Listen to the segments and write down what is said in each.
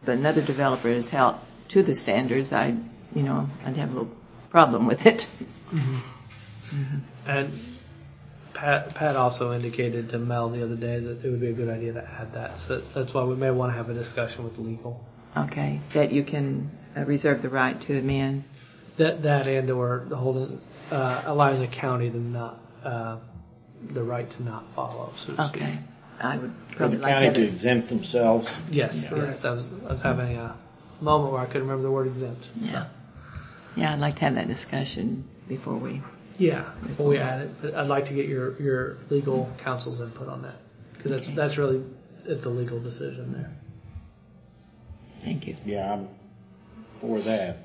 but another developer is held to the standards, I'd have a little problem with it. Mm-hmm. Mm-hmm. And Pat also indicated to Mel the other day that it would be a good idea to add that. So that's why we may want to have a discussion with legal. Okay, that you can reserve the right to amend. That and or holding allowing the county to not the right to not follow. So to speak. Okay, I would probably the like county that. to exempt themselves. Yes, Yeah. yes. I was having a moment where I couldn't remember the word exempt. Yeah, So. yeah. I'd like to have that discussion before we. Yeah, before we add it, but I'd like to get your legal counsel's input on that because that's really it's a legal decision there. Thank you. Yeah, I'm for that.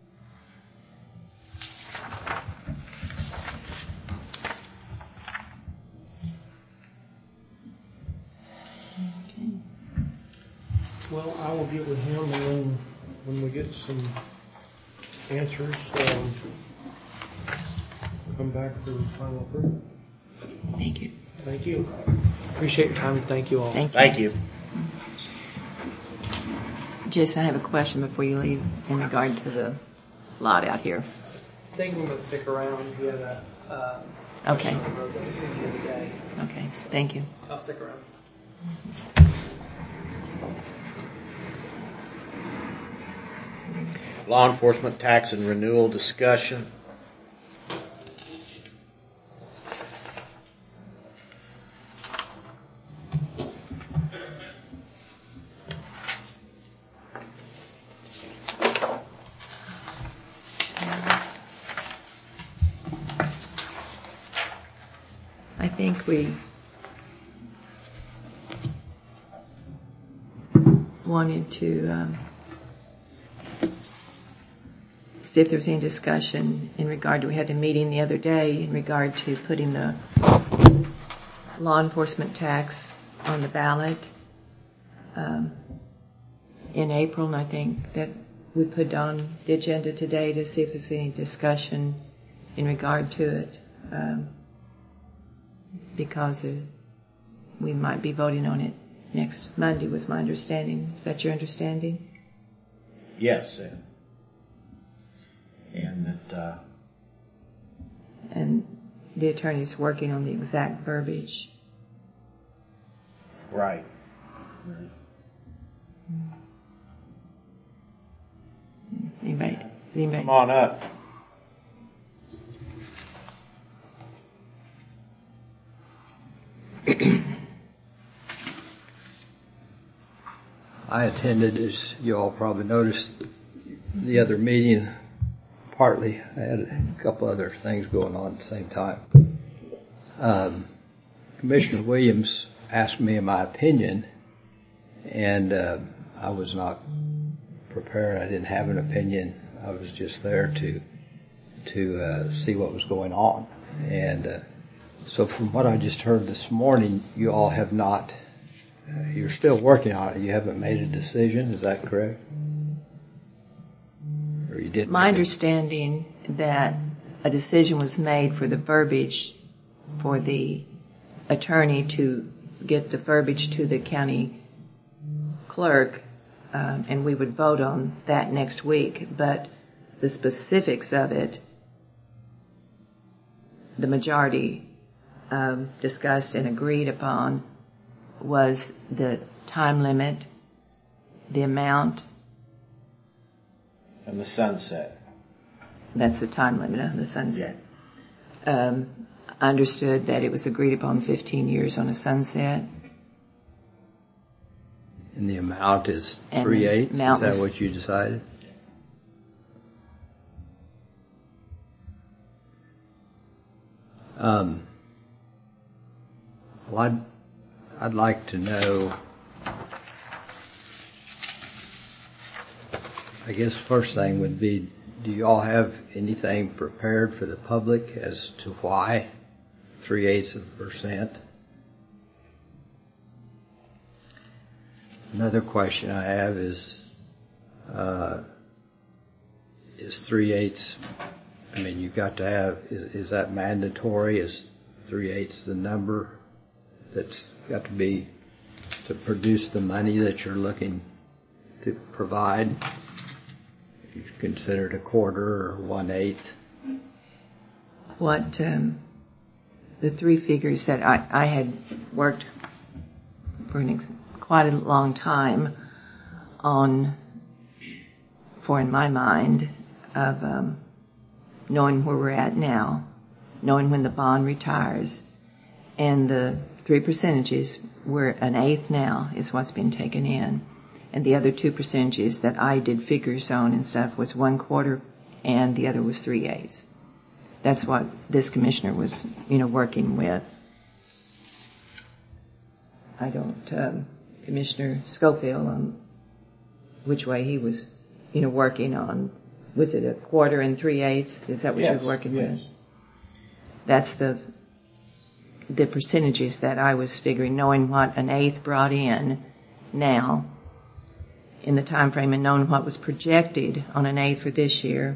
Well, I will get with him, and then when we get some answers, come back for final approval. Thank you. Thank you. Appreciate your time and thank you all. Thank you. Jason, I have a question before you leave in regard to the lot out here. I think we must stick around. He had a Okay. question on the road that he seen the other day. Okay, thank you. I'll stick around. Law enforcement tax and renewal discussion. I think we wanted to see if there was any discussion in regard to, we had a meeting the other day in regard to putting the law enforcement tax on the ballot in April, and I think that we put on the agenda today to see if there's any discussion in regard to it. Because we might be voting on it next Monday, was my understanding. Is that your understanding? Yes, and that And the attorney's working on the exact verbiage. right. Anybody? Come on up. I attended, as you all probably noticed, the other meeting. Partly, I had a couple other things going on at the same time. Commissioner Williams asked me my opinion, and I was not prepared. I didn't have an opinion. I was just there to see what was going on. And so from what I just heard this morning, you all have not, you're still working on it. You haven't made a decision. Is that correct? Or you didn't? My understanding that a decision was made for the verbiage for the attorney to get the verbiage to the county clerk, and we would vote on that next week. But the specifics of it, the majority discussed and agreed upon was the time limit, the amount. And the sunset. That's the time limit on the sunset. I understood that it was agreed upon 15 years on a sunset. And the amount is And 3/8? Is amount that was- what you decided? Well, I'd like to know, I guess first thing would be, do you all have anything prepared for the public as to why 0.3%? Another question I have is 3/8, I mean, you've got to have, is that mandatory? Is 3/8 the number that's got to be to produce the money that you're looking to provide? You've considered a quarter or 1/8? What the three figures that I had worked for quite a long time on, for in my mind, of knowing where we're at now, knowing when the bond retires, and the 3 percentages, we're 1/8 now is what's been taken in. And the other 2 percentages that I did figures on and stuff was 1/4 and the other was 3/8. That's what this commissioner was, working with. I don't, Commissioner Schofield, which way he was, working on. Was it 1/4 and 3/8? Is that what Yes, you're working yes. with? That's the percentages that I was figuring, knowing what 1/8 brought in now in the time frame and knowing what was projected on 1/8 for this year,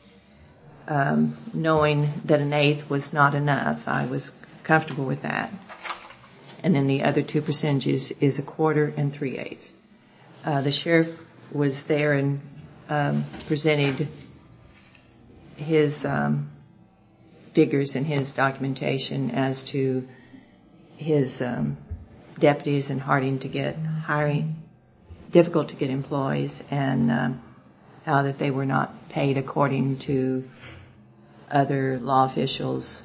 knowing that 1/8 was not enough. I was comfortable with that. And then the other 2 percentages is 1/4 and 3/8. The sheriff was there and presented his figures and his documentation as to his deputies and hiring, difficult to get employees, and how that they were not paid according to other law officials.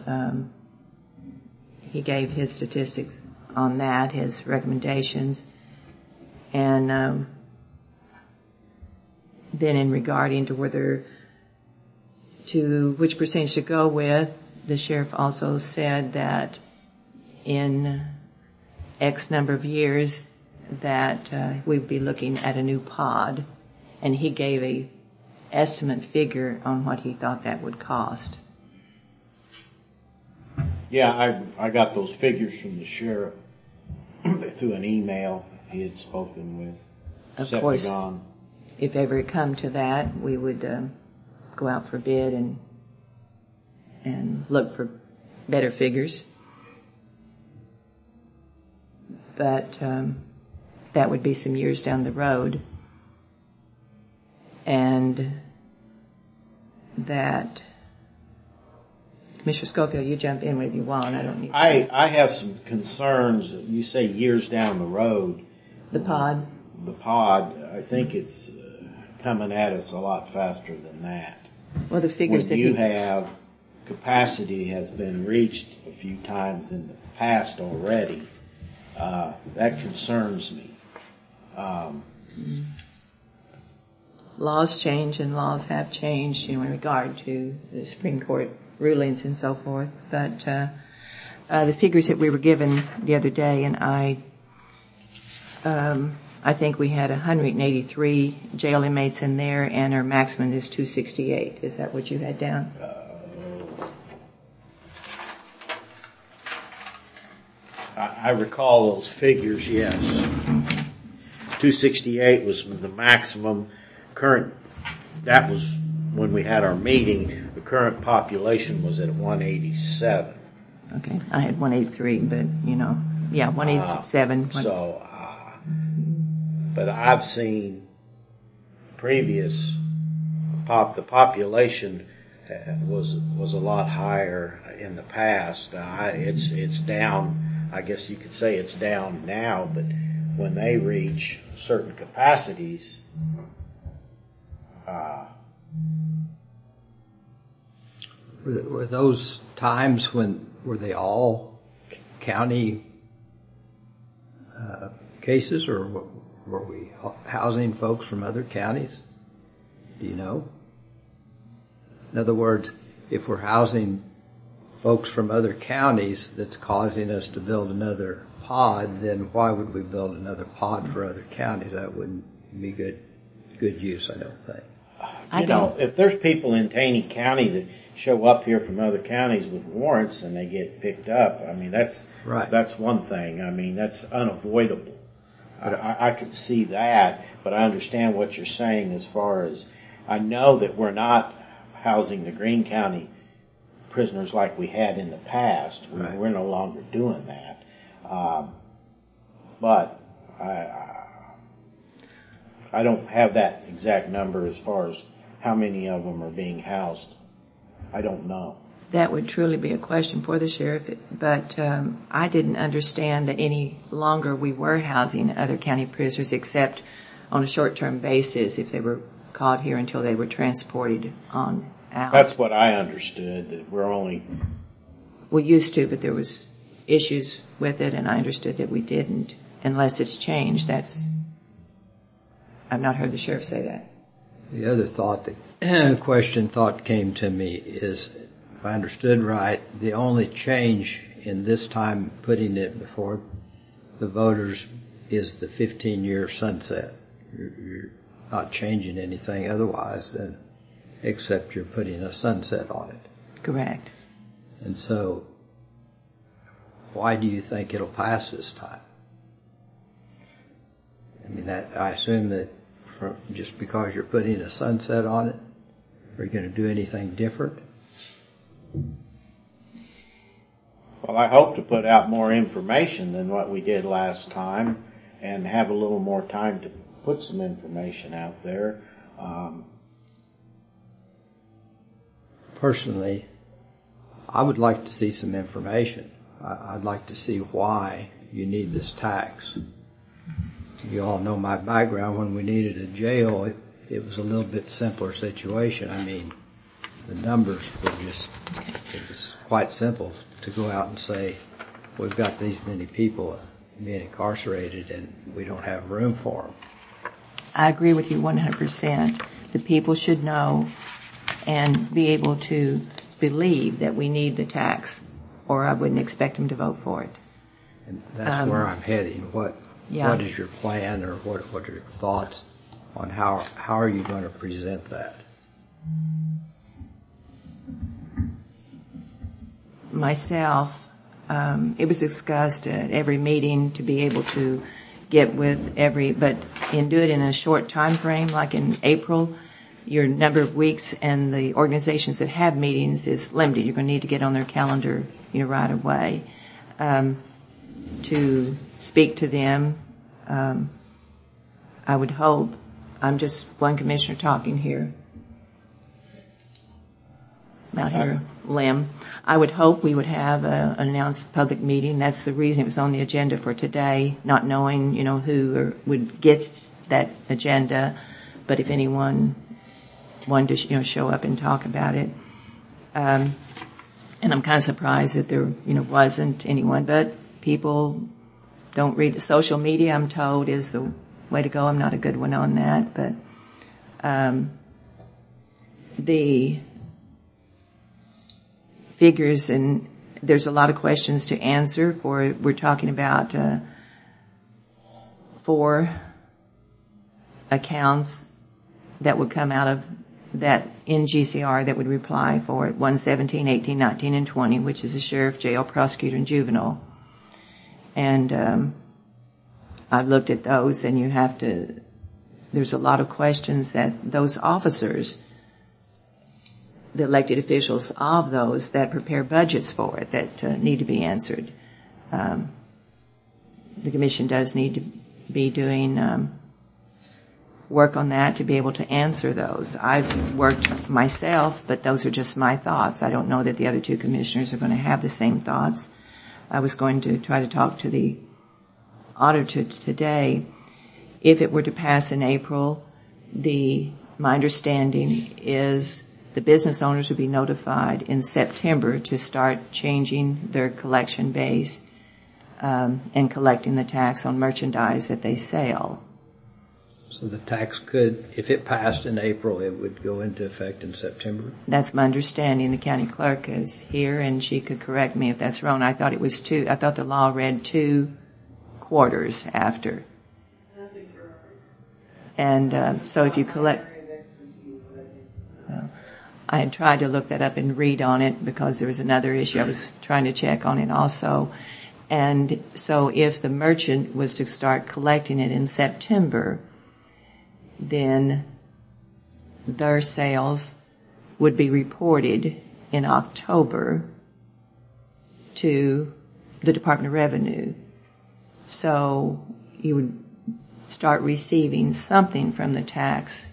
He gave his statistics on that, his recommendations, and then in regarding to which percentage to go with, the sheriff also said that in X number of years that we'd be looking at a new pod, and he gave a estimate figure on what he thought that would cost. Yeah, I got those figures from the sheriff through an email he had spoken with. Of course, Septagon. if ever it come to that, we would go out for bid and look for better figures. But that would be some years down the road. And that, Mr. Schofield, you jump in if you want. I don't need. I have some concerns. You say years down the road. The pod. The pod, I think it's coming at us a lot faster than that. Well, the figures When that you have capacity has been reached a few times in the past already, that concerns me. Laws change and laws have changed, in regard to the Supreme Court rulings and so forth. But the figures that we were given the other day, and I think we had 183 jail inmates in there, and our maximum is 268. Is that what you had down? I recall those figures, yes. 268 was the maximum. That was when we had our meeting. The current population was at 187. Okay, I had 183, but 187. But I've seen previous the population was a lot higher in the past. It's down. I guess you could say it's down now, but when they reach certain capacities, were those times were they all county cases, or were we housing folks from other counties? Do you know? In other words, if we're housing folks from other counties that's causing us to build another pod, then why would we build another pod for other counties? That wouldn't be good use, I don't think. If there's people in Taney County that show up here from other counties with warrants and they get picked up, I mean, that's right. That's one thing. I mean, that's unavoidable. I could see that, but I understand what you're saying as far as, I know that we're not housing the Greene County prisoners like we had in the past. Right. We're no longer doing that. But I don't have that exact number as far as how many of them are being housed. I don't know. That would truly be a question for the sheriff, but I didn't understand that any longer we were housing other county prisoners except on a short-term basis if they were caught here until they were transported on out. That's what I understood, that we're only... We used to, but there was issues with it, and I understood that we didn't, unless it's changed. I've not heard the sheriff say that. The other thought that came to me is, if I understood right, the only change in this time putting it before the voters is the 15-year sunset. You're not changing anything otherwise except you're putting a sunset on it. Correct. And so, why do you think it'll pass this time? I mean, I assume that just because you're putting a sunset on it, are you going to do anything different? Well, I hope to put out more information than what we did last time and have a little more time to put some information out there. Personally, I would like to see some information. I'd like to see why you need this tax. You all know my background. When we needed a jail, it was a little bit simpler situation. I mean, the numbers were it was quite simple to go out and say, we've got these many people being incarcerated and we don't have room for them. I agree with you 100%. The people should know and be able to believe that we need the tax, or I wouldn't expect them to vote for it. And that's where I'm heading. What is your plan, or what are your thoughts on how are you going to present that? Myself, it was discussed at every meeting to be able to get with but do it in a short time frame, like in April. Your number of weeks and the organizations that have meetings is limited. You're going to need to get on their calendar, right away, to speak to them. I would hope, I'm just one commissioner talking here, out here, Lim. I would hope we would have an announced public meeting. That's the reason it was on the agenda for today, not knowing, who would get that agenda. But if anyone wanted to, show up and talk about it. And I'm kind of surprised that there, wasn't anyone. But people don't read the social media, I'm told, is the way to go. I'm not a good one on that. But the figures, and there's a lot of questions to answer we're talking about 4 accounts that would come out of that in GCR that would reply for it, 117, 18, 19, and 20, which is the sheriff, jail, prosecutor, and juvenile. And I've looked at those, and there's a lot of questions that those officers, the elected officials of those that prepare budgets for it, that need to be answered. The commission does need to be doing work on that to be able to answer those. I've worked myself, but those are just my thoughts. I don't know that the other 2 commissioners are going to have the same thoughts. I was going to try to talk to the auditor today. If it were to pass in April, my understanding is the business owners would be notified in September to start changing their collection base and collecting the tax on merchandise that they sell. So the tax could, if it passed in April, it would go into effect in September? That's my understanding. The county clerk is here, and she could correct me if that's wrong. I thought it was 2. I thought the law read 2 quarters after. And so if you collect... I had tried to look that up and read on it because there was another issue I was trying to check on it also. And so if the merchant was to start collecting it in September, then their sales would be reported in October to the Department of Revenue. So you would start receiving something from the tax